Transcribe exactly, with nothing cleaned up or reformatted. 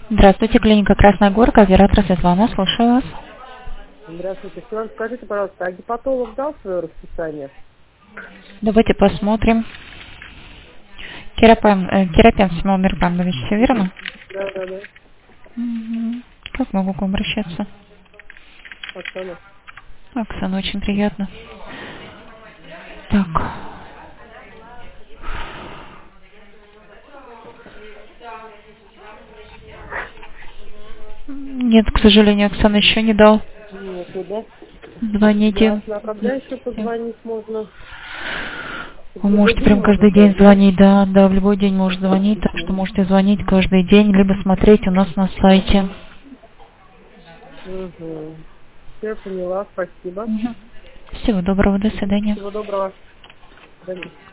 Здравствуйте, клиника Красная Горка, оператор Светлана, слушаю вас. Здравствуйте, Светлана, скажите, пожалуйста, а гепатолог дал свое расписание? Давайте посмотрим. Керапен, э, Керапен Семен Мирканович, все верно? Да, да, да. Мгм. Как могу к вам обращаться? Оксана. Оксана, очень приятно. Так. Нет, к сожалению, Оксана еще не дал. Нету, да? Звоните. Ясно. А когда еще позвонить можно? Вы В любой можете день прям можно каждый день звонить, да? звонить, да, да, в любой день может звонить, так что можете звонить каждый день, либо смотреть у нас на сайте. Угу. Все, поняла, спасибо. Мгм. Всего доброго, до Мгм. свидания. Всего доброго. До свидания.